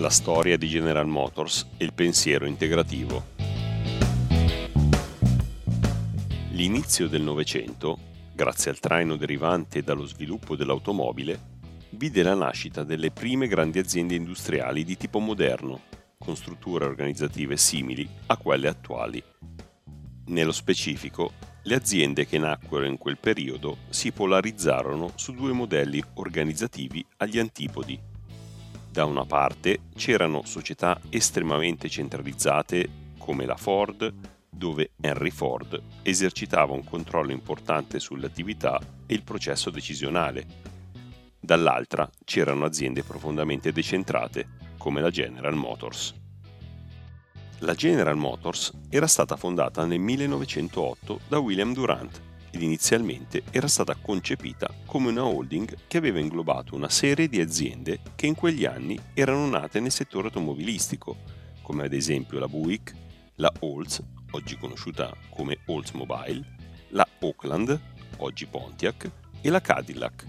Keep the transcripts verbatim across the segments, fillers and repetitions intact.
La storia di General Motors e il pensiero integrativo. L'inizio del Novecento, grazie al traino derivante dallo sviluppo dell'automobile, vide la nascita delle prime grandi aziende industriali di tipo moderno, con strutture organizzative simili a quelle attuali. Nello specifico, le aziende che nacquero in quel periodo si polarizzarono su due modelli organizzativi agli antipodi. Da una parte c'erano società estremamente centralizzate come la Ford, dove Henry Ford esercitava un controllo importante sulle attività e il processo decisionale. Dall'altra c'erano aziende profondamente decentrate come la General Motors. La General Motors era stata fondata nel millenovecentootto da William Durant ed inizialmente era stata concepita come una holding che aveva inglobato una serie di aziende che in quegli anni erano nate nel settore automobilistico, come ad esempio la Buick, la Olds, oggi conosciuta come Oldsmobile, la Oakland, oggi Pontiac, e la Cadillac.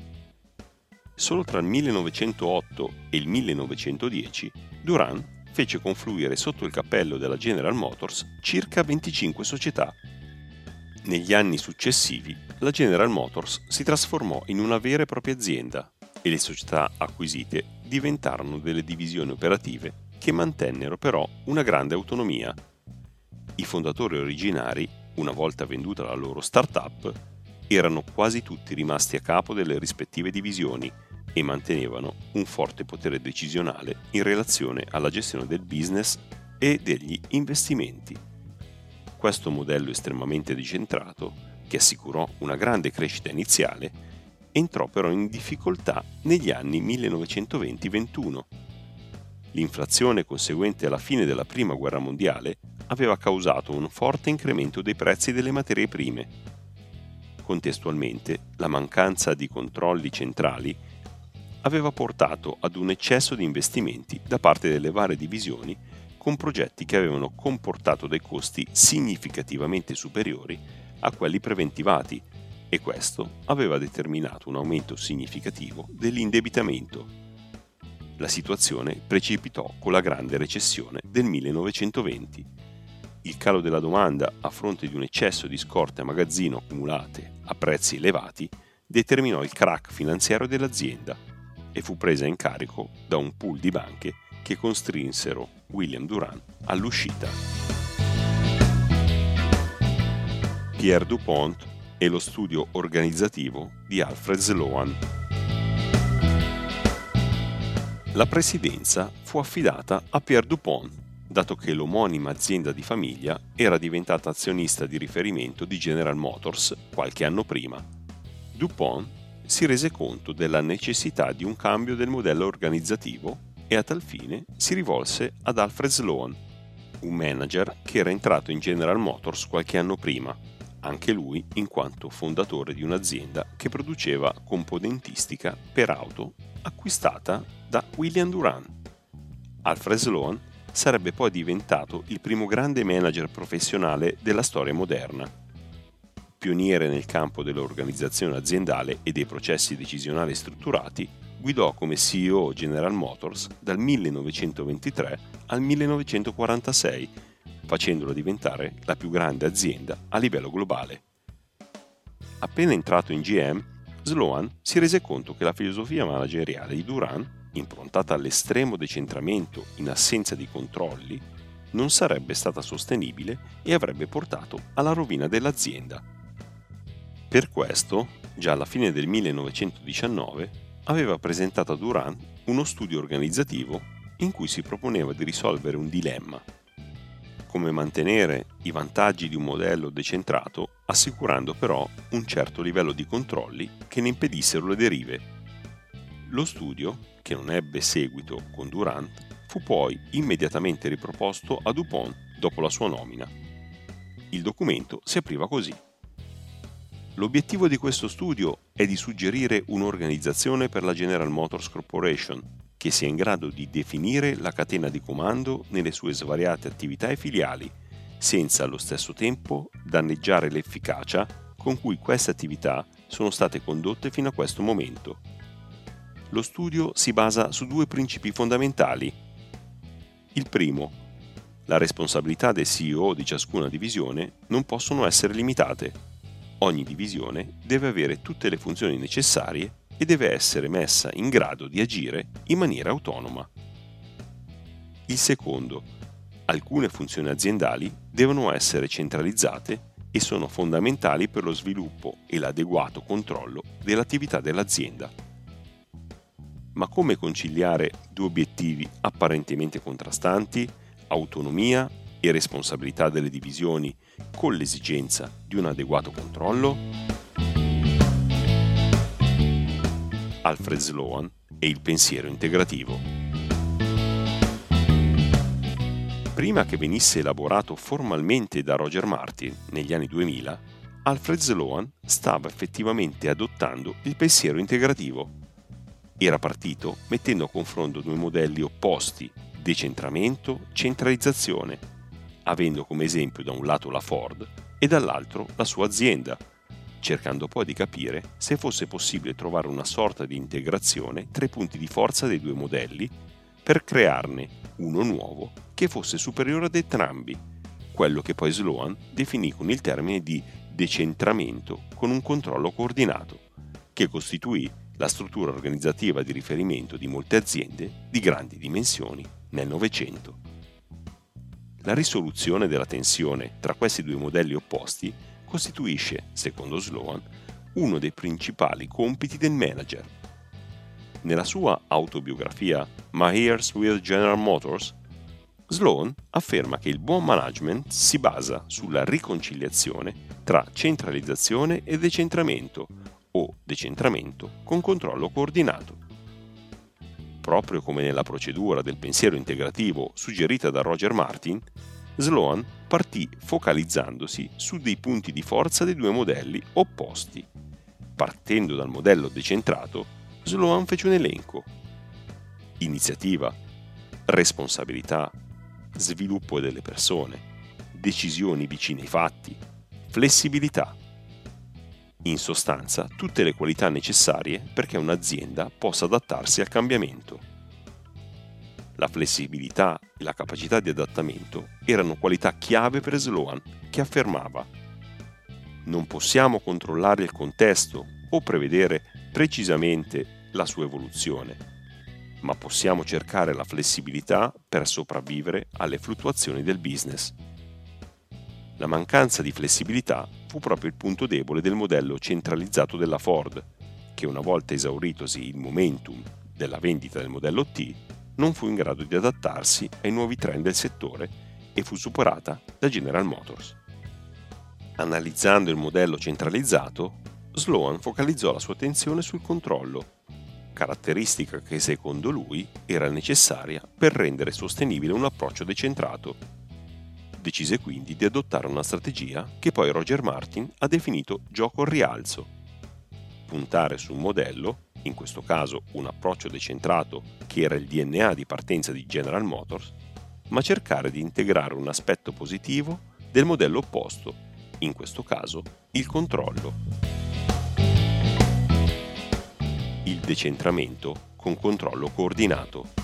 Solo tra il millenovecentootto e il millenovecentodieci Durant fece confluire sotto il cappello della General Motors circa venticinque società. Negli anni successivi, la General Motors si trasformò in una vera e propria azienda e le società acquisite diventarono delle divisioni operative che mantennero però una grande autonomia. I fondatori originari, una volta venduta la loro start-up, erano quasi tutti rimasti a capo delle rispettive divisioni e mantenevano un forte potere decisionale in relazione alla gestione del business e degli investimenti. Questo modello estremamente decentrato, che assicurò una grande crescita iniziale, entrò però in difficoltà negli anni millenovecentoventi ventuno. L'inflazione conseguente alla fine della Prima Guerra Mondiale aveva causato un forte incremento dei prezzi delle materie prime. Contestualmente, la mancanza di controlli centrali aveva portato ad un eccesso di investimenti da parte delle varie divisioni con progetti che avevano comportato dei costi significativamente superiori a quelli preventivati e questo aveva determinato un aumento significativo dell'indebitamento. La situazione precipitò con la grande recessione del millenovecentoventi. Il calo della domanda a fronte di un eccesso di scorte a magazzino accumulate a prezzi elevati determinò il crack finanziario dell'azienda e fu presa in carico da un pool di banche che costrinsero William Durant all'uscita. Pierre DuPont e lo studio organizzativo di Alfred Sloan. La presidenza fu affidata a Pierre DuPont, dato che l'omonima azienda di famiglia era diventata azionista di riferimento di General Motors qualche anno prima. DuPont si rese conto della necessità di un cambio del modello organizzativo e a tal fine si rivolse ad Alfred Sloan, un manager che era entrato in General Motors qualche anno prima, anche lui in quanto fondatore di un'azienda che produceva componentistica per auto acquistata da William Durant. Alfred Sloan sarebbe poi diventato il primo grande manager professionale della storia moderna. Pioniere nel campo dell'organizzazione aziendale e dei processi decisionali strutturati, guidò come C E O General Motors dal millenovecentoventitré al millenovecentoquarantasei, facendola diventare la più grande azienda a livello globale. Appena entrato in G M, Sloan si rese conto che la filosofia manageriale di Durant, improntata all'estremo decentramento in assenza di controlli, non sarebbe stata sostenibile e avrebbe portato alla rovina dell'azienda. Per questo, già alla fine del millenovecentodiciannove, aveva presentato a Durant uno studio organizzativo in cui si proponeva di risolvere un dilemma: come mantenere i vantaggi di un modello decentrato, assicurando però un certo livello di controlli che ne impedissero le derive. Lo studio, che non ebbe seguito con Durant, fu poi immediatamente riproposto a DuPont dopo la sua nomina. Il documento si apriva così. L'obiettivo di questo studio è di suggerire un'organizzazione per la General Motors Corporation che sia in grado di definire la catena di comando nelle sue svariate attività e filiali, senza allo stesso tempo danneggiare l'efficacia con cui queste attività sono state condotte fino a questo momento. Lo studio si basa su due principi fondamentali: Il primo: la responsabilità del C E O di ciascuna divisione non possono essere limitate. Ogni divisione deve avere tutte le funzioni necessarie e deve essere messa in grado di agire in maniera autonoma. Il secondo: alcune funzioni aziendali devono essere centralizzate e sono fondamentali per lo sviluppo e l'adeguato controllo dell'attività dell'azienda. Ma come conciliare due obiettivi apparentemente contrastanti, autonomia e responsabilità delle divisioni, con l'esigenza di un adeguato controllo? Alfred Sloan e il pensiero integrativo. Prima che venisse elaborato formalmente da Roger Martin negli anni duemila, Alfred Sloan stava effettivamente adottando il pensiero integrativo. Era partito mettendo a confronto due modelli opposti, decentramento, centralizzazione, avendo come esempio da un lato la Ford e dall'altro la sua azienda, cercando poi di capire se fosse possibile trovare una sorta di integrazione tra i punti di forza dei due modelli per crearne uno nuovo che fosse superiore ad entrambi, quello che poi Sloan definì con il termine di decentramento con un controllo coordinato, che costituì la struttura organizzativa di riferimento di molte aziende di grandi dimensioni nel Novecento. La risoluzione della tensione tra questi due modelli opposti costituisce, secondo Sloan, uno dei principali compiti del manager. Nella sua autobiografia My Years with General Motors, Sloan afferma che il buon management si basa sulla riconciliazione tra centralizzazione e decentramento, o decentramento con controllo coordinato. Proprio come nella procedura del pensiero integrativo suggerita da Roger Martin, Sloan partì focalizzandosi su dei punti di forza dei due modelli opposti. Partendo dal modello decentrato, Sloan fece un elenco: iniziativa, responsabilità, sviluppo delle persone, decisioni vicine ai fatti, flessibilità. In sostanza, tutte le qualità necessarie perché un'azienda possa adattarsi al cambiamento. La flessibilità e la capacità di adattamento erano qualità chiave per Sloan, che affermava: non possiamo controllare il contesto o prevedere precisamente la sua evoluzione, ma possiamo cercare la flessibilità per sopravvivere alle fluttuazioni del business. La mancanza di flessibilità fu proprio il punto debole del modello centralizzato della Ford, che una volta esauritosi il momentum della vendita del modello T, non fu in grado di adattarsi ai nuovi trend del settore e fu superata da General Motors. Analizzando il modello centralizzato, Sloan focalizzò la sua attenzione sul controllo, caratteristica che secondo lui era necessaria per rendere sostenibile un approccio decentrato. Decise quindi di adottare una strategia che poi Roger Martin ha definito gioco al rialzo. Puntare su un modello, in questo caso un approccio decentrato che era il D N A di partenza di General Motors, ma cercare di integrare un aspetto positivo del modello opposto, in questo caso il controllo. Il decentramento con controllo coordinato.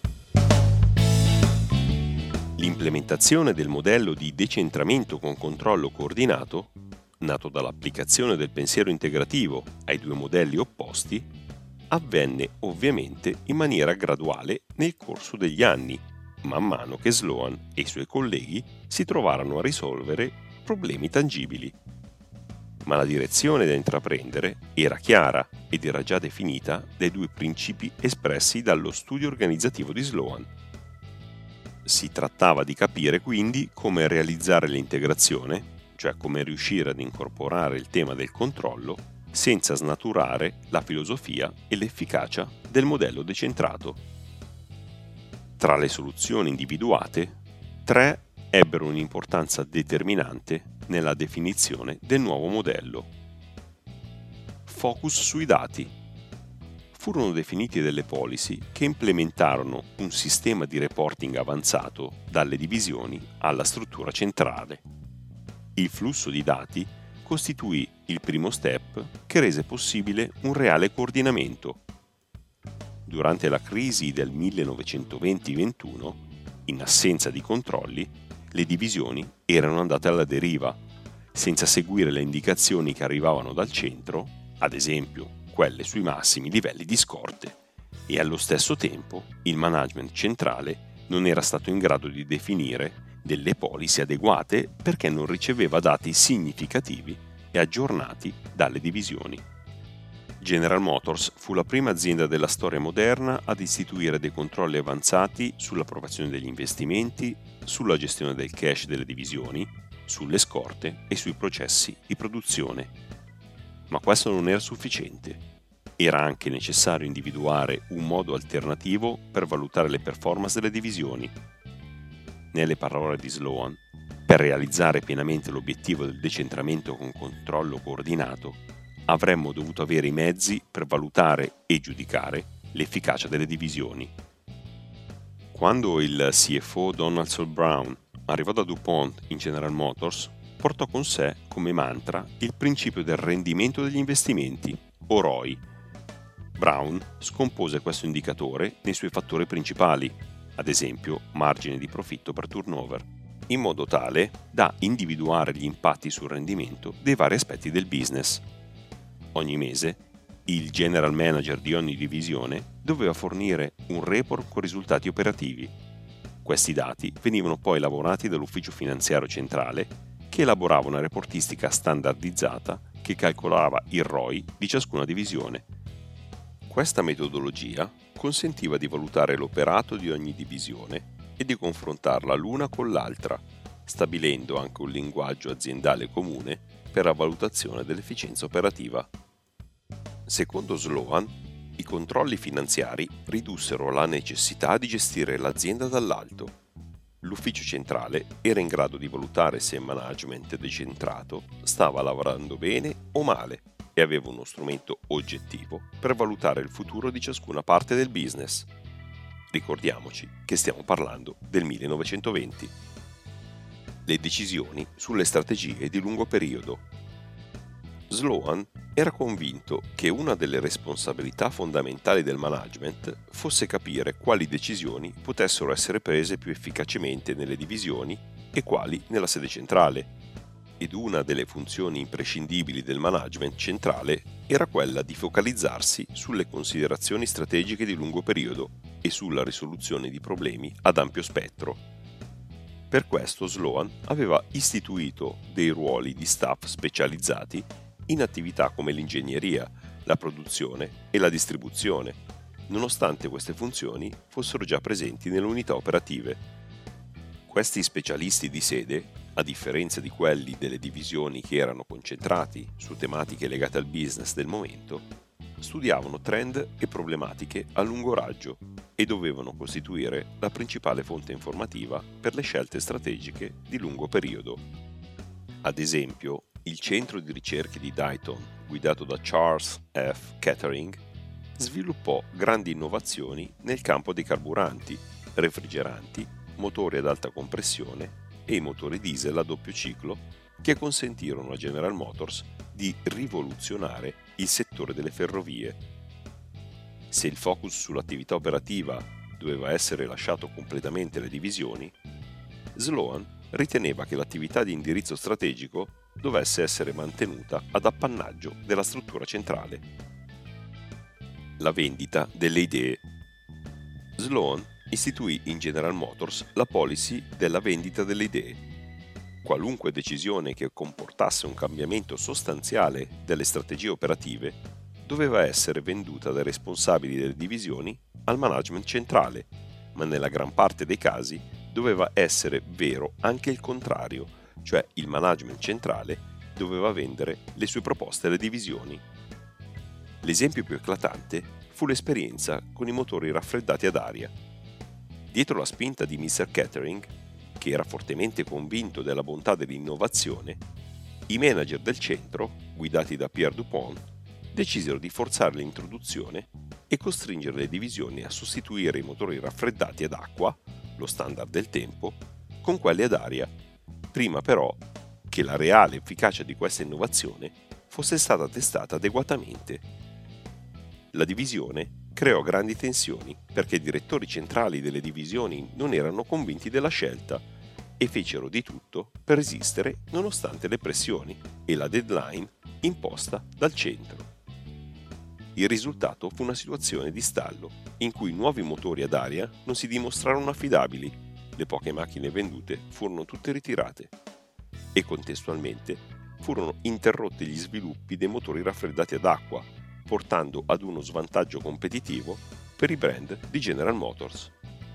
L'implementazione del modello di decentramento con controllo coordinato, nato dall'applicazione del pensiero integrativo ai due modelli opposti, avvenne ovviamente in maniera graduale nel corso degli anni, man mano che Sloan e i suoi colleghi si trovarono a risolvere problemi tangibili. Ma la direzione da intraprendere era chiara ed era già definita dai due principi espressi dallo studio organizzativo di Sloan. Si trattava di capire quindi come realizzare l'integrazione, cioè come riuscire ad incorporare il tema del controllo senza snaturare la filosofia e l'efficacia del modello decentrato. Tra le soluzioni individuate, tre ebbero un'importanza determinante nella definizione del nuovo modello. Focus sui dati. Furono definiti delle policy che implementarono un sistema di reporting avanzato dalle divisioni alla struttura centrale. Il flusso di dati costituì il primo step che rese possibile un reale coordinamento. Durante la crisi del millenovecentoventi ventuno, in assenza di controlli, le divisioni erano andate alla deriva, senza seguire le indicazioni che arrivavano dal centro, ad esempio quelle sui massimi livelli di scorte, e allo stesso tempo il management centrale non era stato in grado di definire delle policy adeguate perché non riceveva dati significativi e aggiornati dalle divisioni. General Motors fu la prima azienda della storia moderna ad istituire dei controlli avanzati sull'approvazione degli investimenti, sulla gestione del cash delle divisioni, sulle scorte e sui processi di produzione. Ma questo non era sufficiente. Era anche necessario individuare un modo alternativo per valutare le performance delle divisioni. Nelle parole di Sloan, per realizzare pienamente l'obiettivo del decentramento con controllo coordinato, avremmo dovuto avere i mezzi per valutare e giudicare l'efficacia delle divisioni. Quando il C F O Donaldson Brown arrivò da DuPont in General Motors, portò con sé come mantra il principio del rendimento degli investimenti, o R O I. Brown scompose questo indicatore nei suoi fattori principali, ad esempio margine di profitto per turnover, in modo tale da individuare gli impatti sul rendimento dei vari aspetti del business. Ogni mese, il general manager di ogni divisione doveva fornire un report con risultati operativi. Questi dati venivano poi elaborati dall'ufficio finanziario centrale, che elaborava una reportistica standardizzata che calcolava il R O I di ciascuna divisione. Questa metodologia consentiva di valutare l'operato di ogni divisione e di confrontarla l'una con l'altra, stabilendo anche un linguaggio aziendale comune per la valutazione dell'efficienza operativa. Secondo Sloan, i controlli finanziari ridussero la necessità di gestire l'azienda dall'alto. L'ufficio centrale era in grado di valutare se il management decentrato stava lavorando bene o male e aveva uno strumento oggettivo per valutare il futuro di ciascuna parte del business. Ricordiamoci che stiamo parlando del millenovecentoventi. Le decisioni sulle strategie di lungo periodo. Sloan era convinto che una delle responsabilità fondamentali del management fosse capire quali decisioni potessero essere prese più efficacemente nelle divisioni e quali nella sede centrale. Ed una delle funzioni imprescindibili del management centrale era quella di focalizzarsi sulle considerazioni strategiche di lungo periodo e sulla risoluzione di problemi ad ampio spettro. Per questo Sloan aveva istituito dei ruoli di staff specializzati in attività come l'ingegneria, la produzione e la distribuzione, nonostante queste funzioni fossero già presenti nelle unità operative. Questi specialisti di sede, a differenza di quelli delle divisioni che erano concentrati su tematiche legate al business del momento, studiavano trend e problematiche a lungo raggio e dovevano costituire la principale fonte informativa per le scelte strategiche di lungo periodo. Ad esempio, il centro di ricerche di Dayton, guidato da Charles F. Kettering, sviluppò grandi innovazioni nel campo dei carburanti, refrigeranti, motori ad alta compressione e i motori diesel a doppio ciclo che consentirono a General Motors di rivoluzionare il settore delle ferrovie. Se il focus sull'attività operativa doveva essere lasciato completamente alle divisioni, Sloan riteneva che l'attività di indirizzo strategico dovesse essere mantenuta ad appannaggio della struttura centrale. La vendita delle idee. Sloan istituì in General Motors la policy della vendita delle idee. Qualunque decisione che comportasse un cambiamento sostanziale delle strategie operative doveva essere venduta dai responsabili delle divisioni al management centrale, ma nella gran parte dei casi doveva essere vero anche il contrario, cioè il management centrale doveva vendere le sue proposte alle divisioni. L'esempio più eclatante fu l'esperienza con i motori raffreddati ad aria. Dietro la spinta di mister Kettering, che era fortemente convinto della bontà dell'innovazione, i manager del centro, guidati da Pierre Dupont, decisero di forzare l'introduzione e costringere le divisioni a sostituire i motori raffreddati ad acqua, lo standard del tempo, con quelli ad aria, prima però che la reale efficacia di questa innovazione fosse stata testata adeguatamente. La divisione creò grandi tensioni perché i direttori centrali delle divisioni non erano convinti della scelta e fecero di tutto per resistere nonostante le pressioni e la deadline imposta dal centro. Il risultato fu una situazione di stallo in cui i nuovi motori ad aria non si dimostrarono affidabili, le poche macchine vendute furono tutte ritirate e contestualmente furono interrotti gli sviluppi dei motori raffreddati ad acqua, portando ad uno svantaggio competitivo per i brand di General Motors.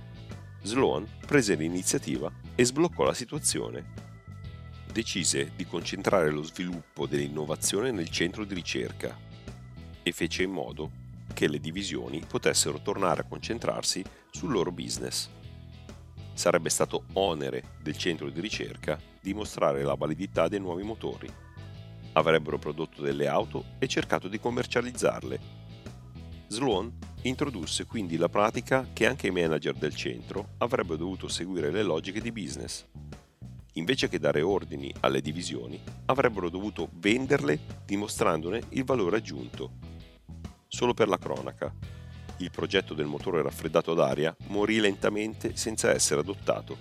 Sloan prese l'iniziativa e sbloccò la situazione. Decise di concentrare lo sviluppo dell'innovazione nel centro di ricerca e fece in modo che le divisioni potessero tornare a concentrarsi sul loro business. Sarebbe stato onere del centro di ricerca dimostrare la validità dei nuovi motori. Avrebbero prodotto delle auto e cercato di commercializzarle. Sloan introdusse quindi la pratica che anche i manager del centro avrebbero dovuto seguire le logiche di business. Invece che dare ordini alle divisioni, avrebbero dovuto venderle dimostrandone il valore aggiunto. Solo per la cronaca, il progetto del motore raffreddato ad aria morì lentamente senza essere adottato.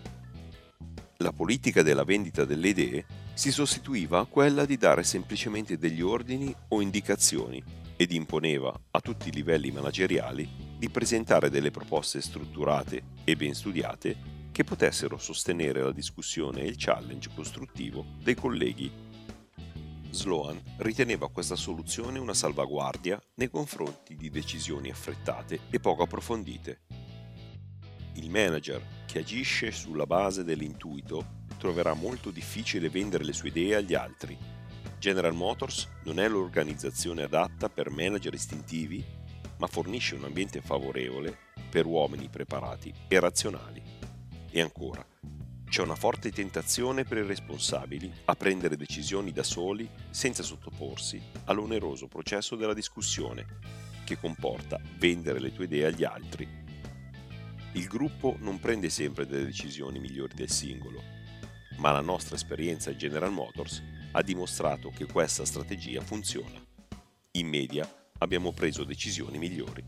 La politica della vendita delle idee si sostituiva a quella di dare semplicemente degli ordini o indicazioni ed imponeva a tutti i livelli manageriali di presentare delle proposte strutturate e ben studiate che potessero sostenere la discussione e il challenge costruttivo dei colleghi. Sloan riteneva questa soluzione una salvaguardia nei confronti di decisioni affrettate e poco approfondite. Il manager che agisce sulla base dell'intuito troverà molto difficile vendere le sue idee agli altri. General Motors non è l'organizzazione adatta per manager istintivi, ma fornisce un ambiente favorevole per uomini preparati e razionali. E ancora, c'è una forte tentazione per i responsabili a prendere decisioni da soli senza sottoporsi all'oneroso processo della discussione, che comporta vendere le tue idee agli altri. Il gruppo non prende sempre delle decisioni migliori del singolo, ma la nostra esperienza a General Motors ha dimostrato che questa strategia funziona. In media abbiamo preso decisioni migliori.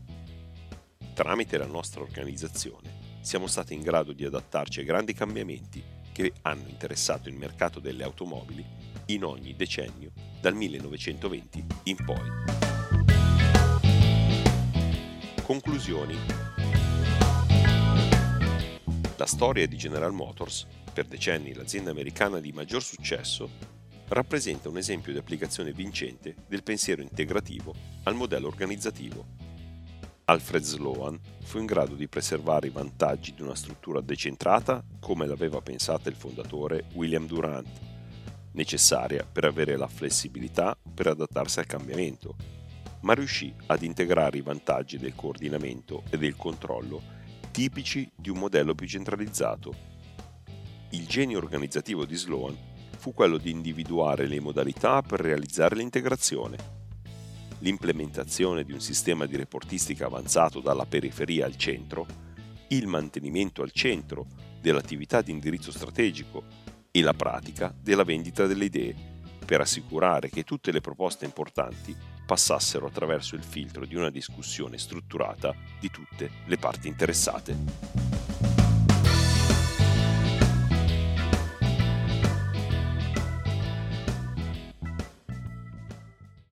Tramite la nostra organizzazione siamo stati in grado di adattarci ai grandi cambiamenti che hanno interessato il mercato delle automobili in ogni decennio dal millenovecentoventi in poi. Conclusioni. La storia di General Motors, per decenni l'azienda americana di maggior successo, rappresenta un esempio di applicazione vincente del pensiero integrativo al modello organizzativo. Alfred Sloan fu in grado di preservare i vantaggi di una struttura decentrata come l'aveva pensata il fondatore William Durant, necessaria per avere la flessibilità per adattarsi al cambiamento, ma riuscì ad integrare i vantaggi del coordinamento e del controllo tipici di un modello più centralizzato. Il genio organizzativo di Sloan fu quello di individuare le modalità per realizzare l'integrazione. L'implementazione di un sistema di reportistica avanzato dalla periferia al centro, il mantenimento al centro dell'attività di indirizzo strategico e la pratica della vendita delle idee, per assicurare che tutte le proposte importanti passassero attraverso il filtro di una discussione strutturata di tutte le parti interessate.